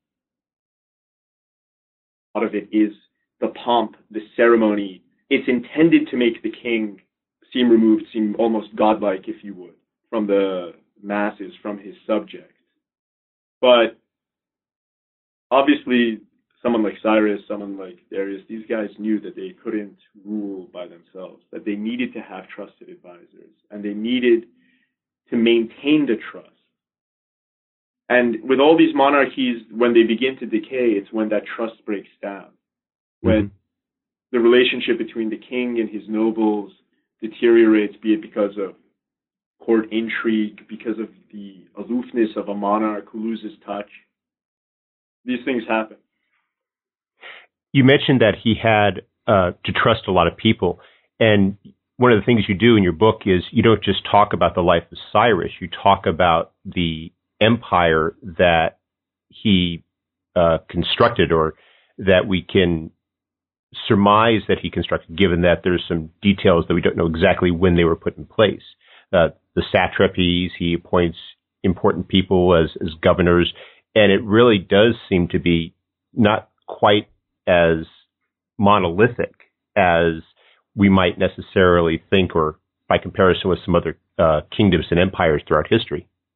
a lot of it is the pomp, the ceremony. It's intended to make the king seem removed, seem almost godlike, if you would, from the masses, from his subjects. But obviously, someone like Cyrus, someone like Darius, these guys knew that they couldn't rule by themselves, that they needed to have trusted advisors, and they needed to maintain the trust. And with all these monarchies, when they begin to decay, it's when that trust breaks down, when mm-hmm. the relationship between the king and his nobles deteriorates, be it because of court intrigue, because of the aloofness of a monarch who loses touch. These things happen. You mentioned that he had uh, to trust a lot of people. And one of the things you do in your book is you don't just talk about the life of Cyrus, you talk about the empire that he uh, constructed, or that we can surmise that he constructed, given that there's some details that we don't know exactly when they were put in place. Uh, the satrapies, he appoints important people as, as governors, and it really does seem to be not quite as monolithic as we might necessarily think, or by comparison with some other uh, kingdoms and empires throughout history.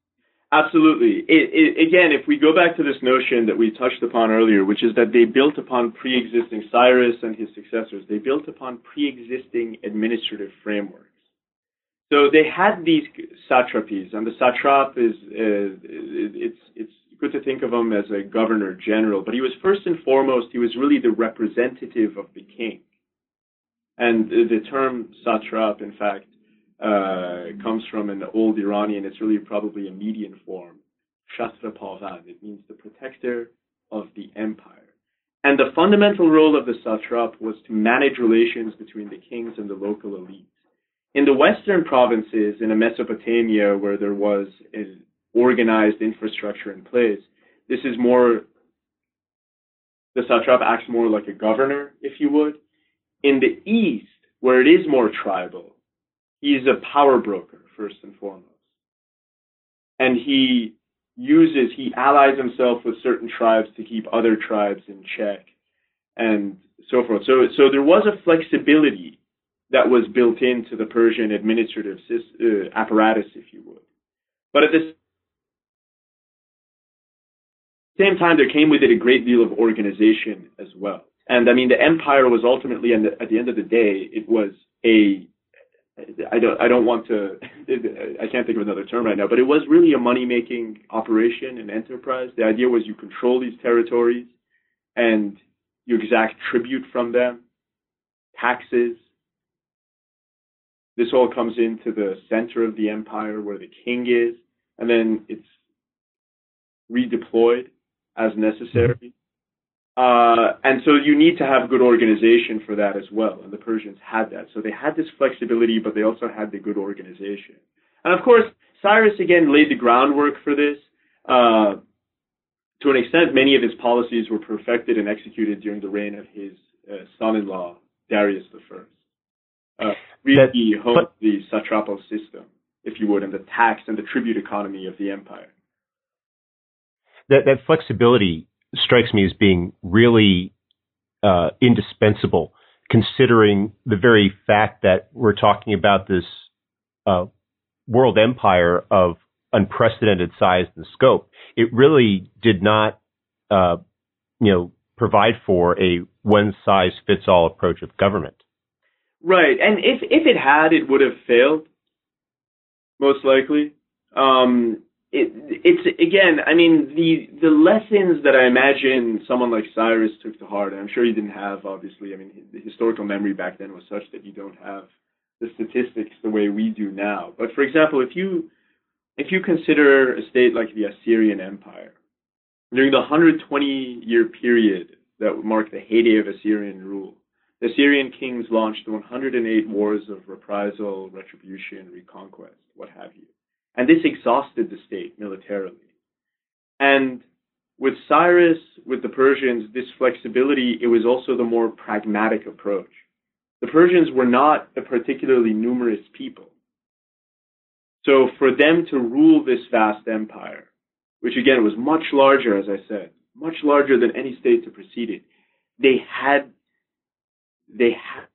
Absolutely. It, it, again, if we go back to this notion that we touched upon earlier, which is that they built upon pre-existing Cyrus and his successors, they built upon pre-existing administrative frameworks. So they had these satrapies, and the satrap is uh, it's it's good to think of him as a governor general, but he was first and foremost he was really the representative of the king. And the term satrap, in fact, uh, comes from an old Iranian. It's really probably a median form, shastrapavad. It means the protector of the empire. And the fundamental role of the satrap was to manage relations between the kings and the local elites. In the western provinces, in a Mesopotamia where there was an organized infrastructure in place, this is more, the satrap acts more like a governor, if you would. In the east, where it is more tribal, he's a power broker, first and foremost. And he uses, he allies himself with certain tribes to keep other tribes in check and so forth. So, so there was a flexibility that was built into the Persian administrative uh, apparatus, if you would. But at the same time, there came with it a great deal of organization as well. And I mean, the empire was ultimately, and at the end of the day, it was a, I don't, I don't want to, I can't think of another term right now, but it was really a money-making operation and enterprise. The idea was you control these territories and you exact tribute from them, taxes. This all comes into the center of the empire where the king is, and then it's redeployed as necessary. Uh, and so you need to have good organization for that as well, and the Persians had that. So they had this flexibility, but they also had the good organization. And of course, Cyrus, again, laid the groundwork for this. Uh, to an extent, many of his policies were perfected and executed during the reign of his uh, son-in-law, Darius the First. Uh, really honed the satrapal system, if you would, and the tax and the tribute economy of the empire. That, that flexibility strikes me as being really uh, indispensable, considering the very fact that we're talking about this uh, world empire of unprecedented size and scope. It really did not, uh, you know, provide for a one-size-fits-all approach of government. Right, and if if it had, it would have failed, most likely. Um, it, it's again, I mean, the the lessons that I imagine someone like Cyrus took to heart, and I'm sure he didn't have, obviously. I mean, the historical memory back then was such that you don't have the statistics the way we do now. But for example, if you if you consider a state like the Assyrian Empire, during the one hundred twenty year period that would mark the heyday of Assyrian rule, the Assyrian kings launched one hundred eight wars of reprisal, retribution, reconquest, what have you. And this exhausted the state militarily. And with Cyrus, with the Persians, this flexibility, it was also the more pragmatic approach. The Persians were not a particularly numerous people. So for them to rule this vast empire, which again was much larger, as I said, much larger than any state to precede it, they had they had,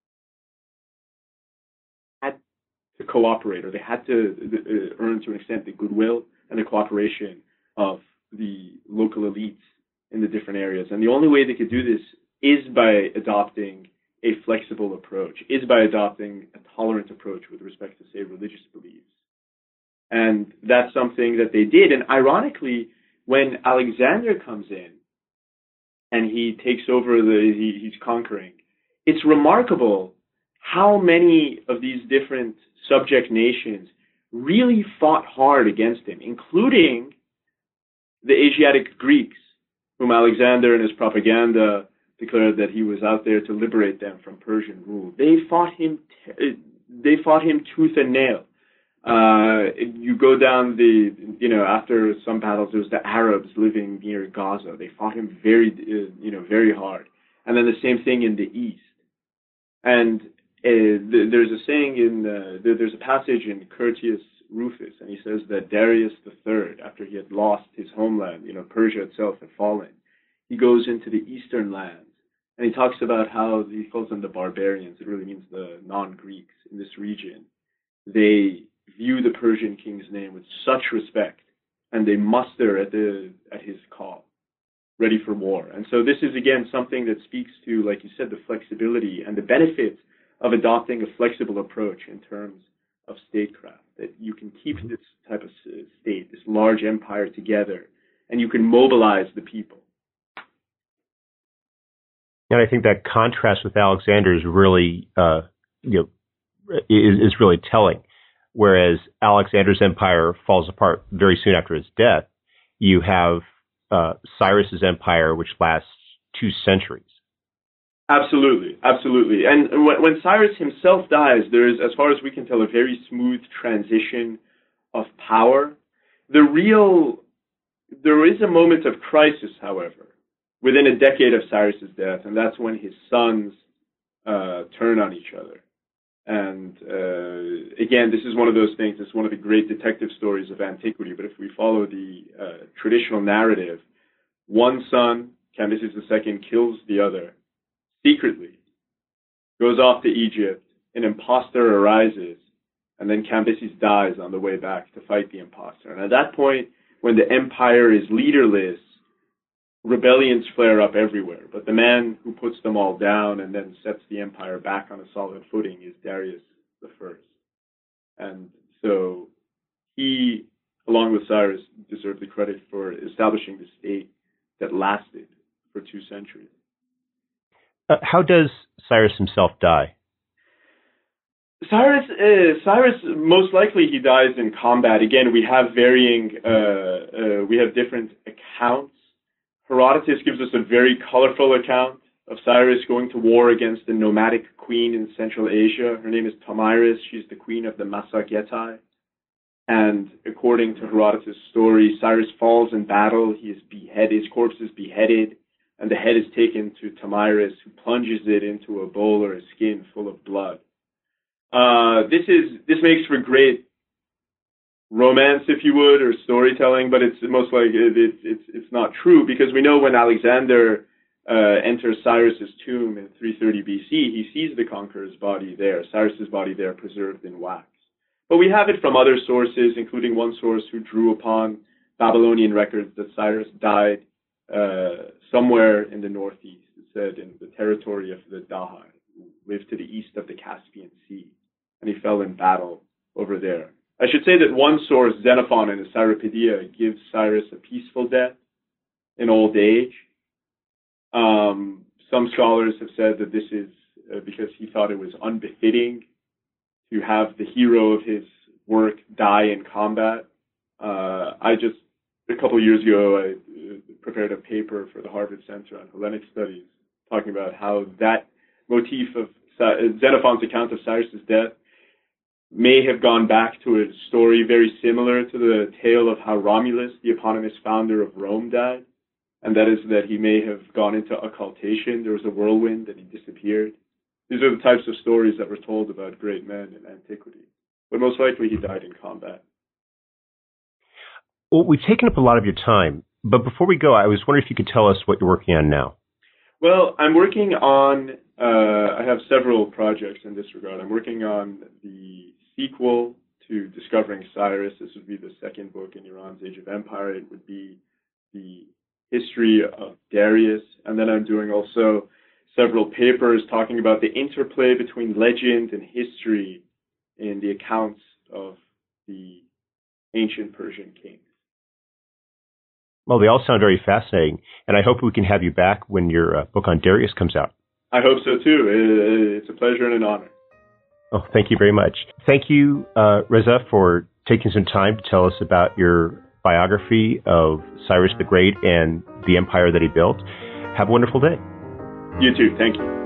had to cooperate, or they had to uh, earn to an extent the goodwill and the cooperation of the local elites in the different areas. And the only way they could do this is by adopting a flexible approach, is by adopting a tolerant approach with respect to, say, religious beliefs. And that's something that they did. And ironically, when Alexander comes in and he takes over, the he, he's conquering, it's remarkable how many of these different subject nations really fought hard against him, including the Asiatic Greeks, whom Alexander in his propaganda declared that he was out there to liberate them from Persian rule. They fought him. They fought him tooth and nail. Uh, you go down the, you know, after some battles, there was the Arabs living near Gaza. They fought him very, uh, you know, very hard. And then the same thing in the east. And uh, th- there's a saying in, uh, th- there's a passage in Curtius Rufus, and he says that Darius the Third, after he had lost his homeland, you know, Persia itself had fallen, he goes into the eastern lands, and he talks about how, he calls them the barbarians, it really means the non-Greeks in this region. They view the Persian king's name with such respect and they muster at the at his call, ready for war. And so this is, again, something that speaks to, like you said, the flexibility and the benefits of adopting a flexible approach in terms of statecraft, that you can keep this type of state, this large empire together, and you can mobilize the people. And I think that contrast with Alexander is really, uh, you know, is, is really telling. Whereas Alexander's empire falls apart very soon after his death, you have uh, Cyrus's empire, which lasts two centuries. Absolutely, absolutely. And when, when Cyrus himself dies, there is, as far as we can tell, a very smooth transition of power. The real, there is a moment of crisis, however, within a decade of Cyrus's death, and that's when his sons uh, turn on each other. And uh, again, this is one of those things, it's one of the great detective stories of antiquity, but if we follow the uh, traditional narrative, one son, Cambyses the Second, kills the other secretly, goes off to Egypt, an imposter arises, and then Cambyses dies on the way back to fight the imposter. And at that point, when the empire is leaderless, rebellions flare up everywhere. But the man who puts them all down and then sets the empire back on a solid footing is Darius the First. And so he, along with Cyrus, deserve the credit for establishing the state that lasted for two centuries. Uh, how does Cyrus himself die? Cyrus, uh, Cyrus, most likely he dies in combat. Again, we have varying, uh, uh, we have different accounts. Herodotus gives us a very colorful account of Cyrus going to war against the nomadic queen in Central Asia. Her name is Tomyris. She's the queen of the Massagetai. And according to Herodotus' story, Cyrus falls in battle. He is beheaded. His corpse is beheaded. And the head is taken to Tomyris, who plunges it into a bowl or a skin full of blood. Uh, this is this makes for great romance, if you would, or storytelling, but it's most like it, it, it's it's not true, because we know when Alexander uh, enters Cyrus's tomb in three thirty B C, he sees the conqueror's body there, Cyrus's body there, preserved in wax. But we have it from other sources, including one source who drew upon Babylonian records that Cyrus died Uh, somewhere in the northeast. It said in the territory of the Dahai, who lived to the east of the Caspian Sea, and he fell in battle over there. I should say that one source, Xenophon in the Cyropaedia, gives Cyrus a peaceful death in old age. Um, some scholars have said that this is uh, because he thought it was unbefitting to have the hero of his work die in combat. Uh, I just, a couple of years ago, I prepared a paper for the Harvard Center on Hellenic Studies talking about how that motif of Xenophon's account of Cyrus's death may have gone back to a story very similar to the tale of how Romulus, the eponymous founder of Rome, died. And that is that he may have gone into occultation. There was a whirlwind and he disappeared. These are the types of stories that were told about great men in antiquity. But most likely he died in combat. Well, we've taken up a lot of your time. But before we go, I was wondering if you could tell us what you're working on now. Well, I'm working on, uh, I have several projects in this regard. I'm working on the sequel to Discovering Cyrus. This would be the second book in Iran's Age of Empire. It would be the history of Darius. And then I'm doing also several papers talking about the interplay between legend and history in the accounts of the ancient Persian kings. Well, they all sound very fascinating, and I hope we can have you back when your uh, book on Darius comes out. I hope so, too. It's a pleasure and an honor. Oh, thank you very much. Thank you, uh, Reza, for taking some time to tell us about your biography of Cyrus the Great and the empire that he built. Have a wonderful day. You too. Thank you.